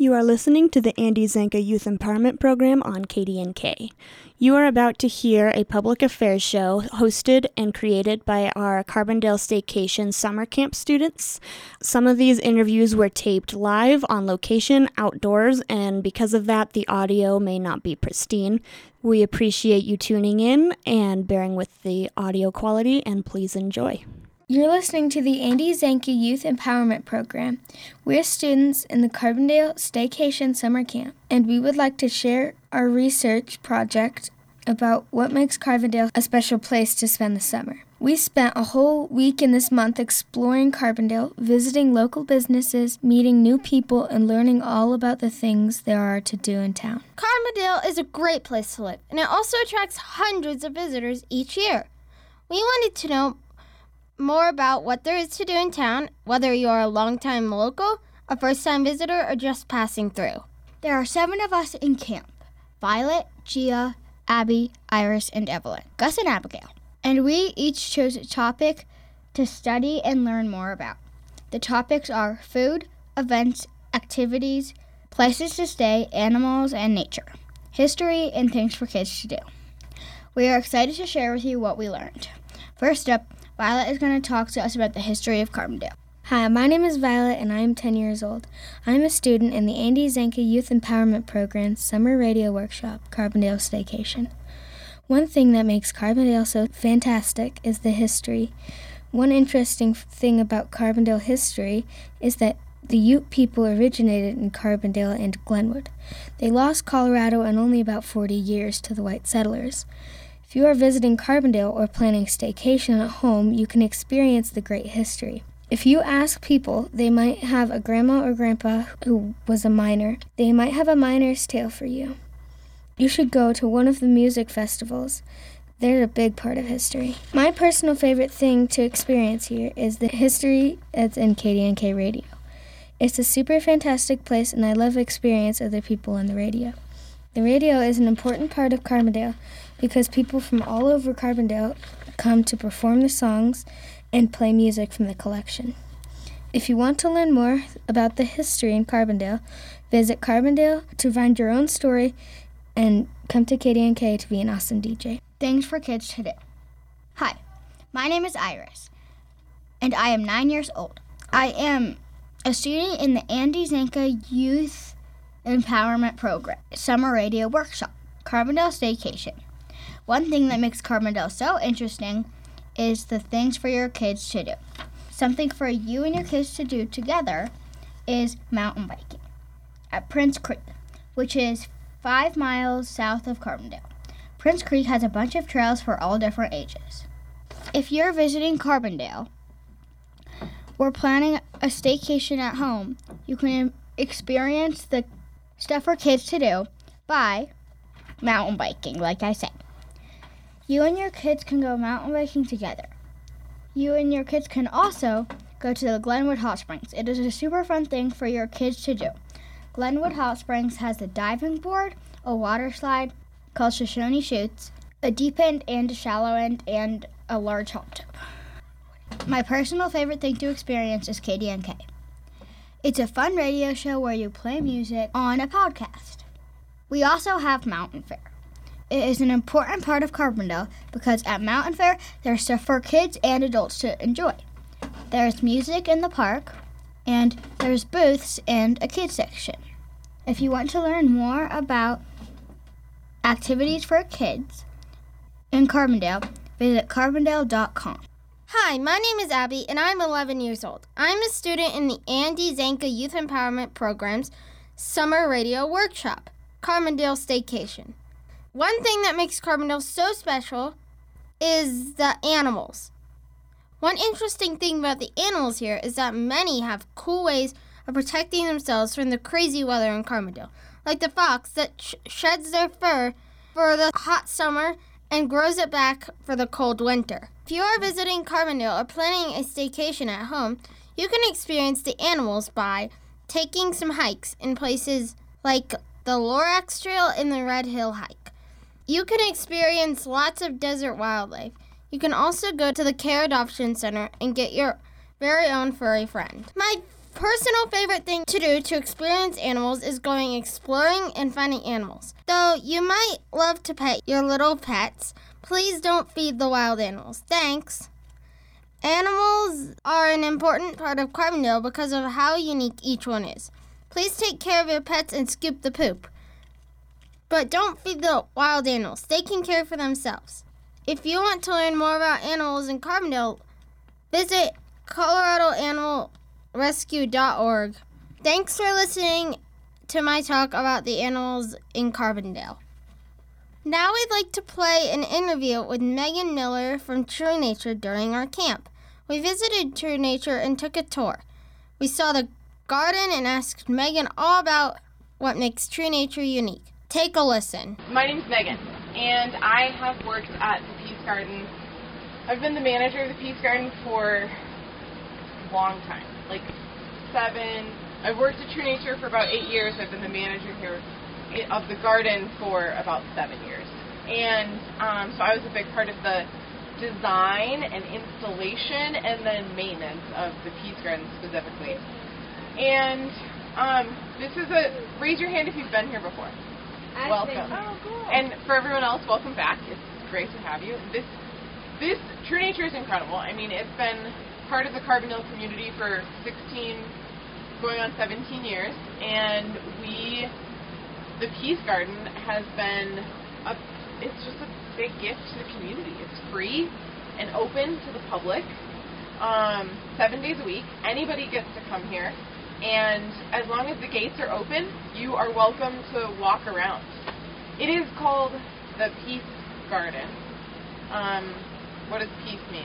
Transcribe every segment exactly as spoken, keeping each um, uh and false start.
You are listening to the Andy Zanka Youth Empowerment Program on K D N K. You are about to hear a public affairs show hosted and created by our Carbondale Staycation summer camp students. Some of these interviews were taped live on location outdoors, and because of that, the audio may not be pristine. We appreciate you tuning in and bearing with the audio quality, and please enjoy. You're listening to the Andy Zanka Youth Empowerment Program. We're students in the Carbondale Staycation Summer Camp, and we would like to share our research project about what makes Carbondale a special place to spend the summer. We spent a whole week in this month exploring Carbondale, visiting local businesses, meeting new people, and learning all about the things there are to do in town. Carbondale is a great place to live, and it also attracts hundreds of visitors each year. We wanted to know more about what there is to do in town, whether you are a long-time local, a first-time visitor, or just passing through. There are seven of us in camp: Violet, Gia, Abby, Iris, and Evelyn, Gus and Abigail. And we each chose a topic to study and learn more about. The topics are food, events, activities, places to stay, animals, and nature, history, and things for kids to do. We are excited to share with you what we learned. First up, Violet is going to talk to us about the history of Carbondale. Hi, my name is Violet, and I am ten years old. I am a student in the Andy Zanka Youth Empowerment Program's Summer Radio Workshop, Carbondale Staycation. One thing that makes Carbondale so fantastic is the history. One interesting thing about Carbondale history is that the Ute people originated in Carbondale and Glenwood. They lost Colorado in only about forty years to the white settlers. If you are visiting Carbondale or planning a staycation at home, you can experience the great history. If you ask people, they might have a grandma or grandpa who was a miner. They might have a miner's tale for you. You should go to one of the music festivals. They're a big part of history. My personal favorite thing to experience here is the history that's in K D N K radio. It's a super fantastic place, and I love experiencing other people on the radio. The radio is an important part of Carbondale because people from all over Carbondale come to perform the songs and play music from the collection. If you want to learn more about the history in Carbondale, visit Carbondale to find your own story and come to K D N K to be an awesome D J. Things for kids to do. Hi, my name is Iris, and I am nine years old. I am a student in the Andy Zanka Youth Empowerment Program, Summer Radio Workshop, Carbondale Staycation. One thing that makes Carbondale so interesting is the things for your kids to do. Something for you and your kids to do together is mountain biking at Prince Creek, which is five miles south of Carbondale. Prince Creek has a bunch of trails for all different ages. If you're visiting Carbondale or planning a staycation at home, you can experience the stuff for kids to do by mountain biking, like I said. You and your kids can go mountain biking together. You and your kids can also go to the Glenwood Hot Springs. It is a super fun thing for your kids to do. Glenwood Hot Springs has a diving board, a water slide called Shoshone Chutes, a deep end and a shallow end, and a large hot tub. My personal favorite thing to experience is K D N K. It's a fun radio show where you play music on a podcast. We also have Mountain Fair. It is an important part of Carbondale because at Mountain Fair, there's stuff for kids and adults to enjoy. There's music in the park, and there's booths and a kids section. If you want to learn more about activities for kids in Carbondale, visit carbondale dot com. Hi, my name is Abby, and I'm eleven years old. I'm a student in the Andy Zanka Youth Empowerment Program's Summer Radio Workshop, Carbondale Staycation. One thing that makes Carbondale so special is the animals. One interesting thing about the animals here is that many have cool ways of protecting themselves from the crazy weather in Carbondale, like the fox that sh- sheds their fur for the hot summer and grows it back for the cold winter. If you are visiting Carbondale or planning a staycation at home, you can experience the animals by taking some hikes in places like the Lorax Trail and the Red Hill Hike. You can experience lots of desert wildlife. You can also go to the Care Adoption Center and get your very own furry friend. My personal favorite thing to do to experience animals is going exploring and finding animals. Though you might love to pet your little pets, please don't feed the wild animals. Thanks. Animals are an important part of Carbondale because of how unique each one is. Please take care of your pets and scoop the poop. But don't feed the wild animals. They can care for themselves. If you want to learn more about animals in Carbondale, visit colorado animal rescue dot org. Thanks for listening to my talk about the animals in Carbondale. Now we'd like to play an interview with Megan Miller from True Nature during our camp. We visited True Nature and took a tour. We saw the garden and asked Megan all about what makes True Nature unique. Take a listen. My name's Megan, and I have worked at the Peace Garden. I've been the manager of the Peace Garden for a long time, like seven. I've worked at True Nature for about eight years. I've been the manager here of the garden for about seven years. And um, so I was a big part of the design and installation and then maintenance of the Peace Garden specifically. And um, this is a, raise your hand if you've been here before. I've welcome. Oh, cool. And for everyone else, welcome back. It's great to have you. This this True Nature is incredible. I mean, it's been part of the Carbondale community for sixteen, going on seventeen years, and we, the Peace Garden has been a, it's just a big gift to the community. It's free and open to the public, um, seven days a week. Anybody gets to come here. And as long as the gates are open, you are welcome to walk around. It is called the Peace Garden. Um, what does peace mean?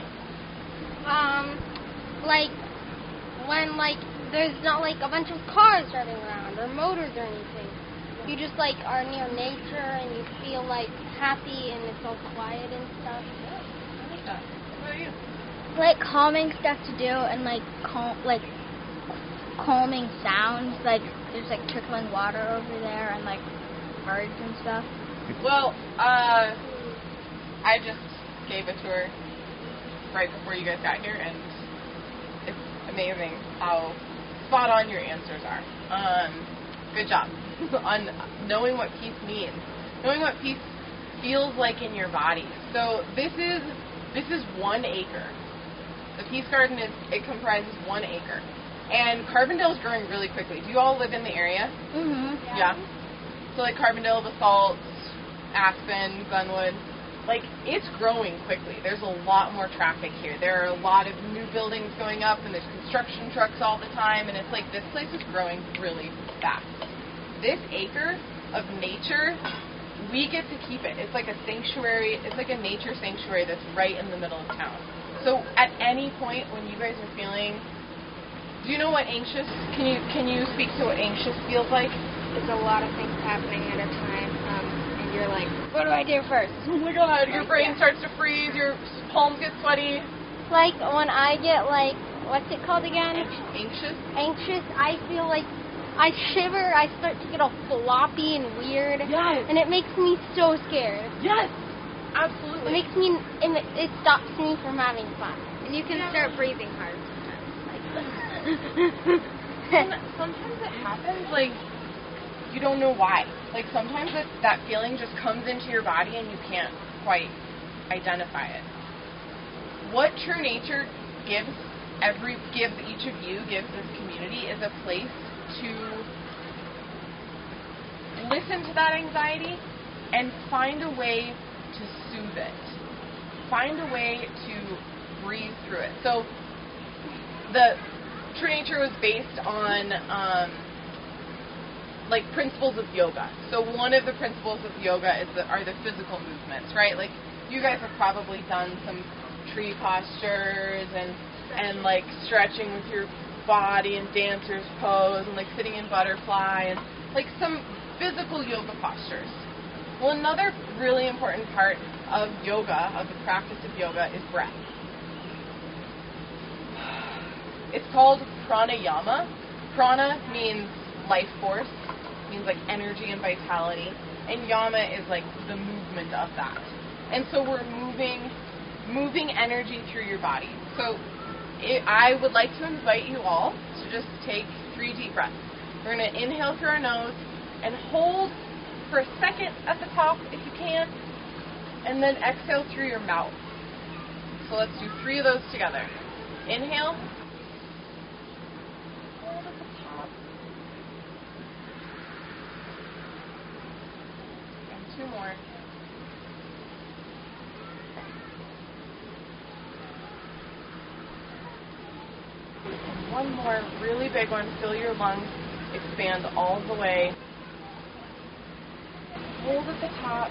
Um, like, when, like, there's not, like, a bunch of cars driving around or motors or anything. You just, like, are near nature and you feel, like, happy and it's all quiet and stuff. Yeah, I like that. What about you? Like calming stuff to do and like cal- like calming sounds, like there's like trickling water over there and like birds and stuff. Well, uh, I just gave a tour right before you guys got here, and it's amazing how spot on your answers are. Um, good job on knowing what peace means, knowing what peace feels like in your body. So this is this is one acre. The Peace Garden is it comprises one acre. And Carbondale is growing really quickly. Do you all live in the area? Mhm. Yeah. So like Carbondale, Basalt, Aspen, Glenwood, like it's growing quickly. There's a lot more traffic here. There are a lot of new buildings going up, and there's construction trucks all the time, and it's like this place is growing really fast. This acre of nature, we get to keep it. It's like a sanctuary. It's like a nature sanctuary that's right in the middle of town. So at any point when you guys are feeling, do you know what anxious, can you can you speak to what anxious feels like? There's a lot of things happening at a time, um, and you're like, what do I do first? Oh my god, your Like, brain yeah. starts to freeze, your palms get sweaty. Like, when I get, like, what's it called again? Anxious? Anxious, I feel like I shiver, I start to get all floppy and weird. Yes. And it makes me so scared. Yes, It absolutely. makes me, and it, it stops me from having fun. And you can start breathing hard sometimes. Like, And sometimes it happens, like, you don't know why. Like, sometimes it, that feeling just comes into your body and you can't quite identify it. What True Nature gives every, gives each of you, gives this community, is a place to listen to that anxiety and find a way to soothe it. Find a way to breathe through it. So, the True Nature was based on um, like principles of yoga. So one of the principles of yoga is the, are the physical movements, right? Like you guys have probably done some tree postures and and like stretching with your body and dancer's pose and like sitting in butterfly and like some physical yoga postures. Well, another really important part of yoga, of the practice of yoga, is breath. It's called pranayama. Prana means life force, means like energy and vitality, and yama is like the movement of that. And so we're moving, moving energy through your body. So it, I would like to invite you all to just take three deep breaths. We're going to inhale through our nose and hold for a second at the top if you can, and then exhale through your mouth. So let's do three of those together. Inhale. Hold at the top. And two more. And one more really big one. Fill your lungs. Expand all the way. Hold at the top.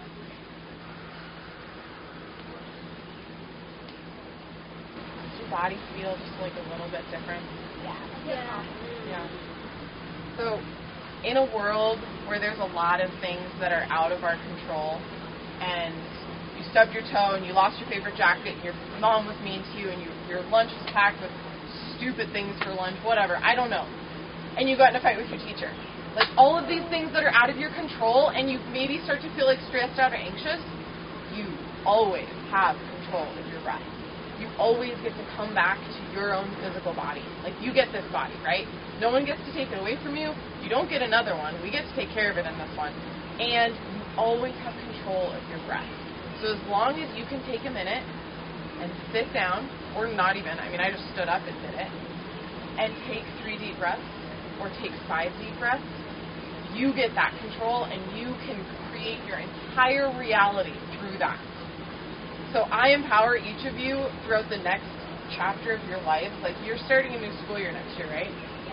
Does your body feel just like a little bit different? Yeah. Yeah. Yeah. So, in a world where there's a lot of things that are out of our control, and you stubbed your toe and you lost your favorite jacket, and your mom was mean to you, and you, your lunch was packed with stupid things for lunch, whatever, I don't know, and you got in a fight with your teacher. Like, all of these things that are out of your control, and you maybe start to feel like stressed out or anxious, you always have control of your breath. You always get to come back to your own physical body. Like, you get this body, right? No one gets to take it away from you. You don't get another one. We get to take care of it in this one. And you always have control of your breath. So as long as you can take a minute and sit down, or not even, I mean, I just stood up and did it, and take three deep breaths, or take five deep breaths, you get that control, and you can create your entire reality through that. So I empower each of you throughout the next chapter of your life. Like, you're starting a new school year next year, right? Yeah.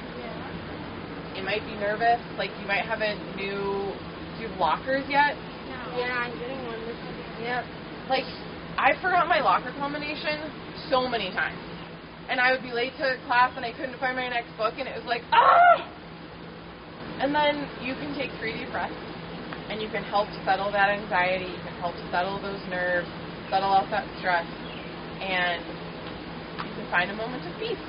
Yeah. You might be nervous. Like, you might have a new... Do you have lockers yet? No. Yeah, I'm getting one this year. Yep. Like, I forgot my locker combination so many times. And I would be late to class and I couldn't find my next book, and it was like, ah! And then you can take three deep breaths, and you can help settle that anxiety, you can help settle those nerves, settle out that stress, and you can find a moment of peace.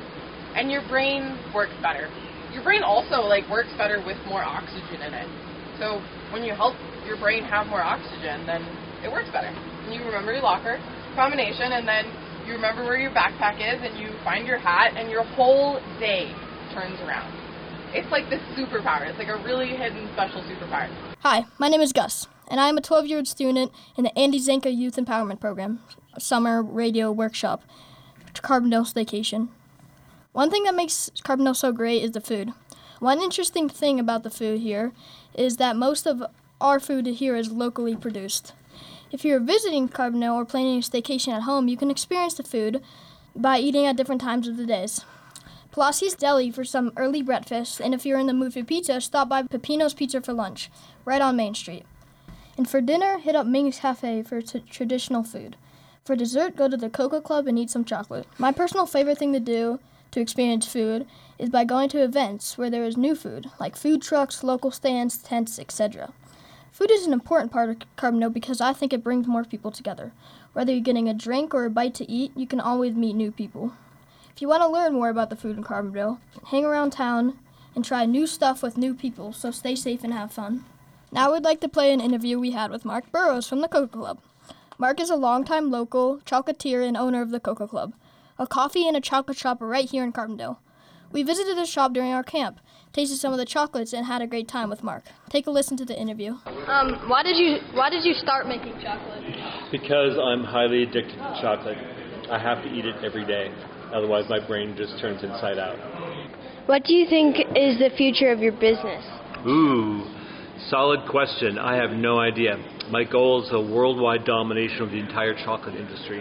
And your brain works better. Your brain also, like, works better with more oxygen in it. So when you help your brain have more oxygen, then it works better. And you remember your locker combination, and then you remember where your backpack is, and you find your hat, and your whole day turns around. It's like this superpower. It's like a really hidden special superpower. Hi, my name is Gus, and I am a twelve-year-old student in the Andy Zanka Youth Empowerment Program Summer Radio Workshop, Carbondale Staycation. One thing that makes Carbondale so great is the food. One interesting thing about the food here is that most of our food here is locally produced. If you're visiting Carbondale or planning a staycation at home, you can experience the food by eating at different times of the days. Pulaski's Deli for some early breakfast, and if you're in the mood for pizza, stop by Peppino's Pizza for lunch, right on Main Street. And for dinner, hit up Ming's Cafe for t- traditional food. For dessert, go to the Cocoa Club and eat some chocolate. My personal favorite thing to do to experience food is by going to events where there is new food, like food trucks, local stands, tents, et cetera. Food is an important part of Carbondale because I think it brings more people together. Whether you're getting a drink or a bite to eat, you can always meet new people. If you want to learn more about the food in Carbondale, hang around town and try new stuff with new people, so stay safe and have fun. Now I would like to play an interview we had with Mark Burrows from the Cocoa Club. Mark is a longtime local chocolatier and owner of the Cocoa Club, a coffee and a chocolate shop right here in Carbondale. We visited the shop during our camp, tasted some of the chocolates, and had a great time with Mark. Take a listen to the interview. Um, why did you why did you start making chocolate? Because I'm highly addicted to chocolate. I have to eat it every day. Otherwise, my brain just turns inside out. What do you think is the future of your business? Ooh, solid question. I have no idea. My goal is a worldwide domination of the entire chocolate industry.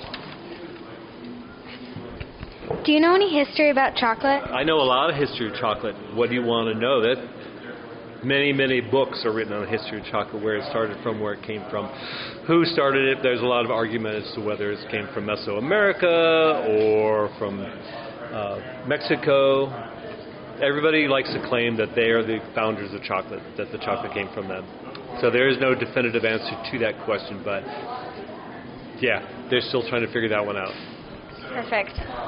Do you know any history about chocolate? I know a lot of history of chocolate. What do you want to know? That many, many books are written on the history of chocolate, where it started from, where it came from, who started it. There's a lot of argument as to whether it came from Mesoamerica or from uh, Mexico. Everybody likes to claim that they are the founders of chocolate, that the chocolate came from them. So there is no definitive answer to that question, but yeah, they're still trying to figure that one out. Perfect.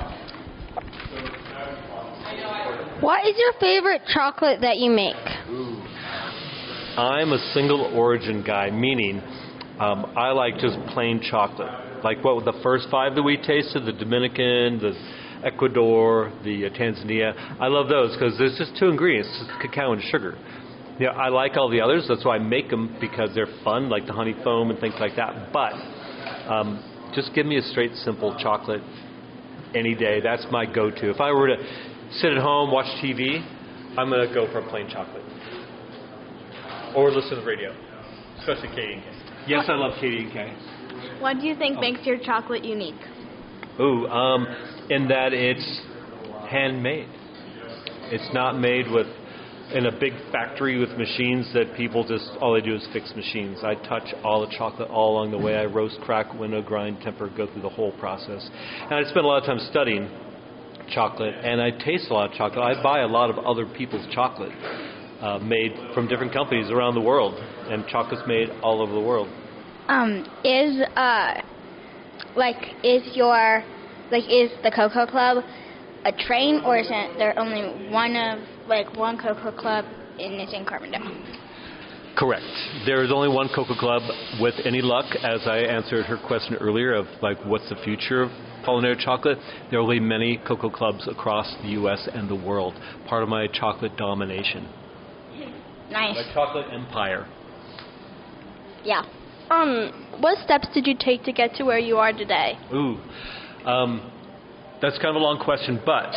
What is your favorite chocolate that you make? I'm a single origin guy, meaning um, I like just plain chocolate. Like what the first five that we tasted, the Dominican, the Ecuador, the uh, Tanzania. I love those because there's just two ingredients, cacao and sugar. You know, I like all the others. That's why I make them, because they're fun, like the honey foam and things like that. But um, just give me a straight, simple chocolate any day. That's my go-to. If I were to sit at home, watch T V, I'm going to go for a plain chocolate. Or listen to the radio, especially K D and K. Yes, I love K D and K. What do you think oh. makes your chocolate unique? Ooh, um, in that it's handmade. It's not made with in a big factory with machines that people just, all they do is fix machines. I touch all the chocolate all along the way. I roast, crack, winnow, grind, temper, go through the whole process. And I spend a lot of time studying chocolate, and I taste a lot of chocolate. I buy a lot of other people's chocolate uh, made from different companies around the world, and chocolate's made all over the world. Um, is, uh, like, is your, like, is the Cocoa Club a train, or is it there only one of, like, one Cocoa Club and it's in Carbondale? Correct. There is only one Cocoa Club. With any luck, as I answered her question earlier of, like, what's the future of Apollinaire chocolate, there will be many Cocoa Clubs across the U S and the world. Part of my chocolate domination. Nice. My chocolate empire. Yeah. Um, what steps did you take to get to where you are today? Ooh, um, that's kind of a long question, but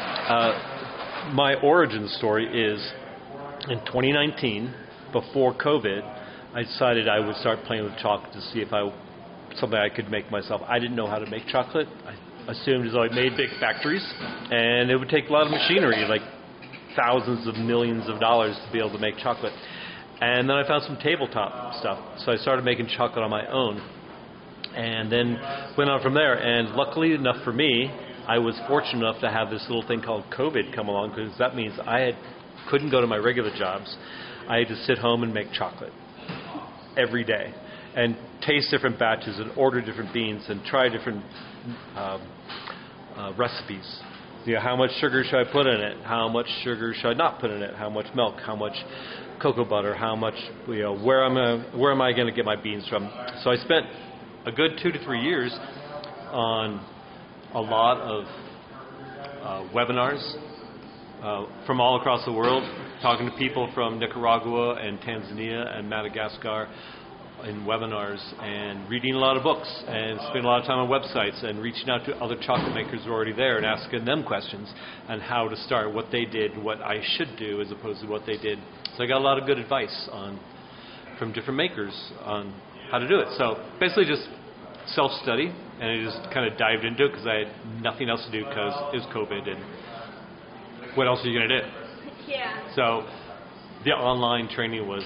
uh, my origin story is in twenty nineteen, before COVID, I decided I would start playing with chocolate to see if I something I could make myself. I didn't know how to make chocolate. I assumed as though I made big factories, and it would take a lot of machinery, like thousands of millions of dollars to be able to make chocolate. And then I found some tabletop stuff, so I started making chocolate on my own, and then went on from there. And luckily enough for me, I was fortunate enough to have this little thing called COVID come along, because that means I had, couldn't go to my regular jobs. I had to sit home and make chocolate every day and taste different batches and order different beans and try different um, uh, recipes. You know, how much sugar should I put in it? How much sugar should I not put in it? How much milk? How much cocoa butter? How much, you know, where am I, where am I going to get my beans from? So I spent a good two to three years on a lot of uh, webinars uh, from all across the world, talking to people from Nicaragua and Tanzania and Madagascar in webinars, and reading a lot of books, and spending a lot of time on websites, and reaching out to other chocolate makers who are already there and asking them questions on how to start, what they did, what I should do as opposed to what they did. So I got a lot of good advice on from different makers on how to do it. So basically just self-study, and I just kind of dived into it because I had nothing else to do because it was COVID, and what else are you going to do? Yeah. So the online training was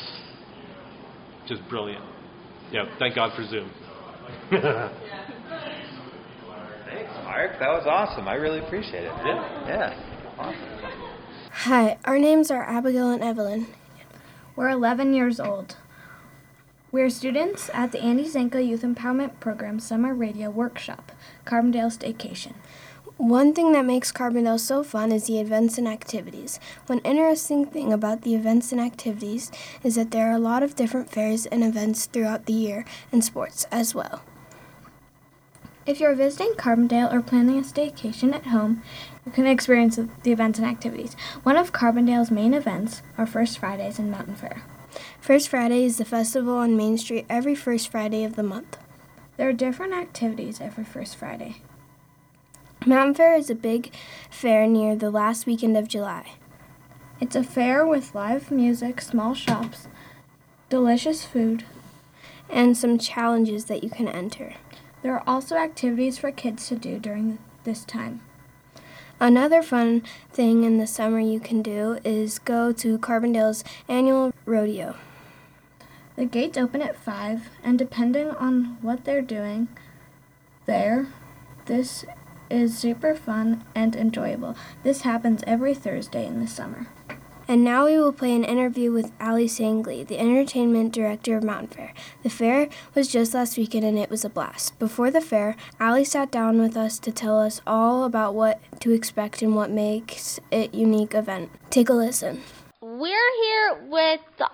just brilliant. Yeah, thank God for Zoom. Thanks, Mark. That was awesome. I really appreciate it. Yeah. Yeah. Awesome. Hi, our names are Abigail and Evelyn. We're eleven years old. We're students at the Andy Zanka Youth Empowerment Program Summer Radio Workshop, Carbondale Staycation. One thing that makes Carbondale so fun is the events and activities. One interesting thing about the events and activities is that there are a lot of different fairs and events throughout the year, and sports as well. If you're visiting Carbondale or planning a staycation at home, you can experience the events and activities. One of Carbondale's main events are First Fridays and Mountain Fair. First Friday is the festival on Main Street every first Friday of the month. There are different activities every first Friday. Mountain Fair is a big fair near the last weekend of July. It's a fair with live music, small shops, delicious food, and some challenges that you can enter. There are also activities for kids to do during this time. Another fun thing in the summer you can do is go to Carbondale's annual rodeo. The gates open at five, and depending on what they're doing there, this is super fun and enjoyable. This happens every Thursday in the summer. And now we will play an interview with Ali Sangley, the entertainment director of Mountain Fair. The fair was just last weekend and it was a blast. Before the fair, Ali sat down with us to tell us all about what to expect and what makes it a unique event. Take a listen. We're here with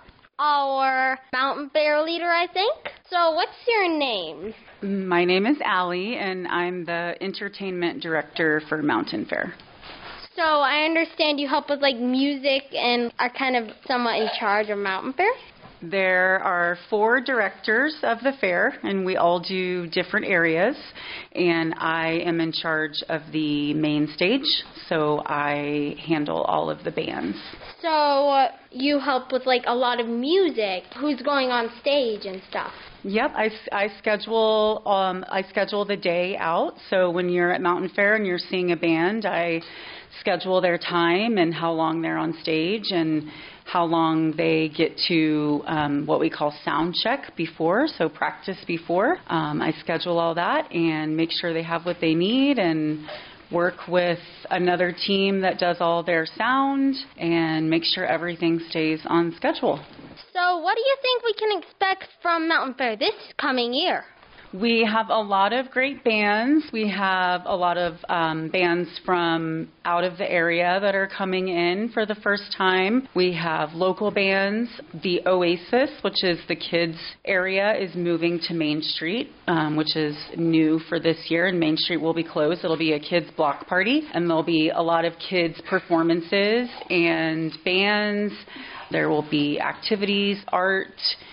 our Mountain Fair leader, I think. So what's your name? My name is Allie, and I'm the entertainment director for Mountain Fair. So I understand you help with like music and are kind of somewhat in charge of Mountain Fair? There are four directors of the fair, and we all do different areas, and I am in charge of the main stage, so I handle all of the bands. So uh, you help with like a lot of music, who's going on stage and stuff. Yep, I, I schedule um, I schedule the day out, so when you're at Mountain Fair and you're seeing a band, I schedule their time and how long they're on stage and how long they get to um, what we call sound check before, so practice before. Um, I schedule all that and make sure they have what they need and work with another team that does all their sound and make sure everything stays on schedule. So what do you think we can expect from Mountain Fair this coming year? We have a lot of great bands. We have a lot of um, bands from out of the area that are coming in for the first time. We have local bands. The Oasis, which is the kids area, is moving to Main Street, um, which is new for this year, and Main Street will be closed. It'll be a kids block party, and there'll be a lot of kids performances and bands. There will be activities, art,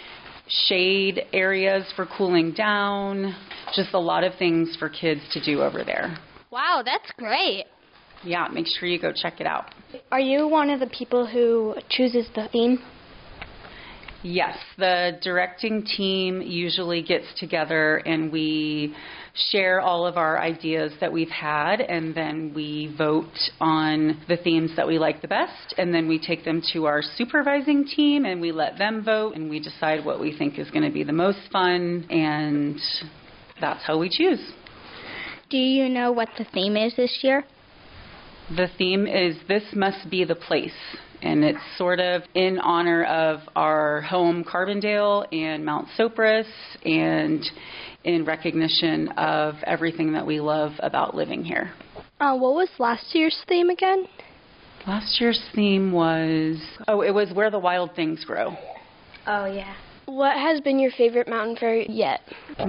shade areas for cooling down, just a lot of things for kids to do over there. Wow, that's great. Yeah, make sure you go check it out. Are you one of the people who chooses the theme? Yes, the directing team usually gets together and we share all of our ideas that we've had, and then we vote on the themes that we like the best, and then we take them to our supervising team and we let them vote, and we decide what we think is going to be the most fun, and that's how we choose. Do you know what the theme is this year? The theme is This Must Be the Place, and it's sort of in honor of our home, Carbondale, and Mount Sopris, and in recognition of everything that we love about living here. Uh, what was last year's theme again? Last year's theme was, oh, it was Where the Wild Things Grow. Oh, yeah. What has been your favorite mountain fair yet?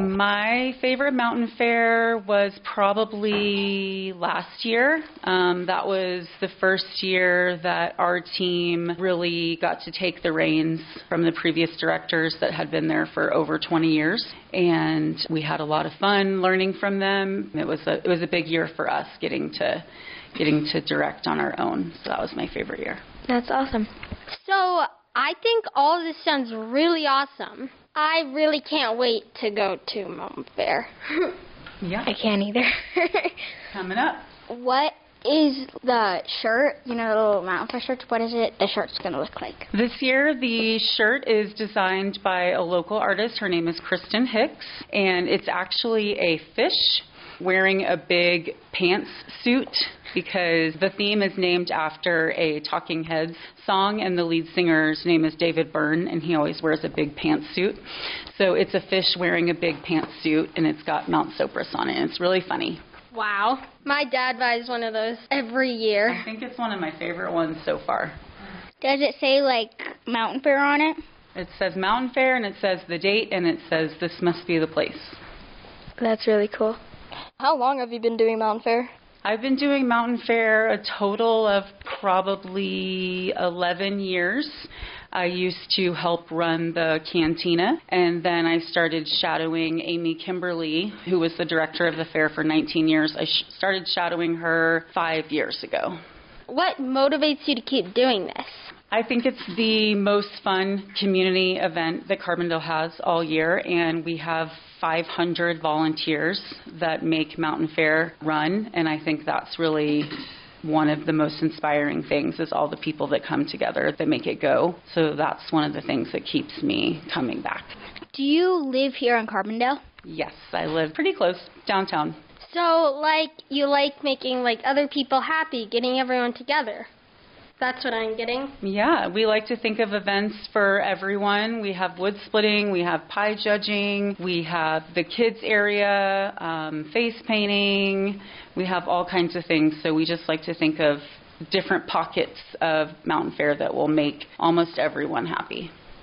My favorite mountain fair was probably last year. Um, that was the first year that our team really got to take the reins from the previous directors that had been there for over twenty years. And we had a lot of fun learning from them. It was a, it was a big year for us getting to getting to direct on our own. So that was my favorite year. That's awesome. So I think all of this sounds really awesome. I really can't wait to go to Mountain Fair. Yeah. I can't either. Coming up. What is the shirt, you know, the little Mountain Fair shirts, what is it the shirt's going to look like? This year the shirt is designed by a local artist. Her name is Kristen Hicks, and it's actually a fish wearing a big pantsuit, because the theme is named after a Talking Heads song, and the lead singer's name is David Byrne, and he always wears a big pantsuit. So it's a fish wearing a big pantsuit, and it's got Mount Sopris on it. It's really funny. Wow. My dad buys one of those every year. I think it's one of my favorite ones so far. Does it say, like, Mountain Fair on it? It says Mountain Fair, and it says the date, and it says This Must Be the Place. That's really cool. How long have you been doing Mountain Fair? I've been doing Mountain Fair a total of probably eleven years. I used to help run the cantina, and then I started shadowing Amy Kimberly, who was the director of the fair for nineteen years. I sh- started shadowing her five years ago. What motivates you to keep doing this? I think it's the most fun community event that Carbondale has all year, and we have five hundred volunteers that make Mountain Fair run, and I think that's really one of the most inspiring things, is all the people that come together that make it go. So that's one of the things that keeps me coming back. Do you live here in Carbondale? Yes, I live pretty close downtown. So, like, you like making, like, other people happy, getting everyone together. That's what I'm getting. Yeah, we like to think of events for everyone. We have wood splitting, we have pie judging, we have the kids area, um, face painting. We have all kinds of things. So we just like to think of different pockets of Mountain Fair that will make almost everyone happy.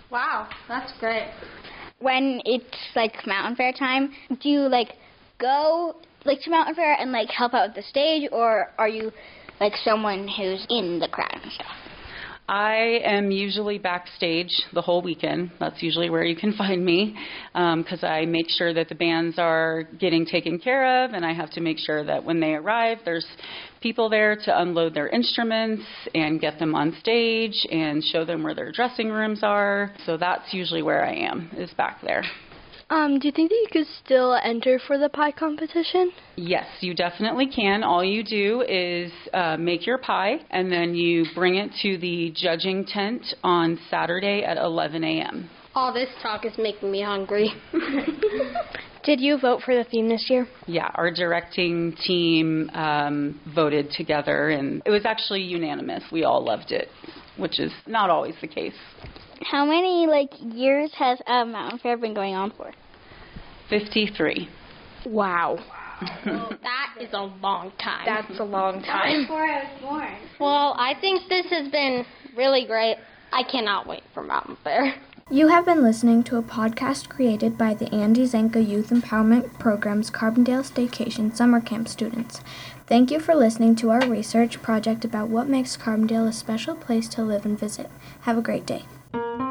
Wow, that's great. When it's like Mountain Fair time, do you like go like to Mountain Fair and like help out with the stage, or are you like someone who's in the crowd and stuff? I am usually backstage the whole weekend. That's usually where you can find me, because um, I make sure that the bands are getting taken care of, and I have to make sure that when they arrive, there's people there to unload their instruments and get them on stage and show them where their dressing rooms are. So that's usually where I am, is back there. Um, do you think that you could still enter for the pie competition? Yes, you definitely can. All you do is uh, make your pie, and then you bring it to the judging tent on Saturday at eleven a.m. All this talk is making me hungry. Did you vote for the theme this year? Yeah, our directing team um, voted together, and it was actually unanimous. We all loved it, which is not always the case. How many like years has uh, Mountain Fair been going on for? fifty-three. Wow. That is a long time. That's a long time. Before I was born. Well, I think this has been really great. I cannot wait for Mountain Fair. You have been listening to a podcast created by the Andy Zanka Youth Empowerment Program's Carbondale Staycation Summer Camp students. Thank you for listening to our research project about what makes Carbondale a special place to live and visit. Have a great day.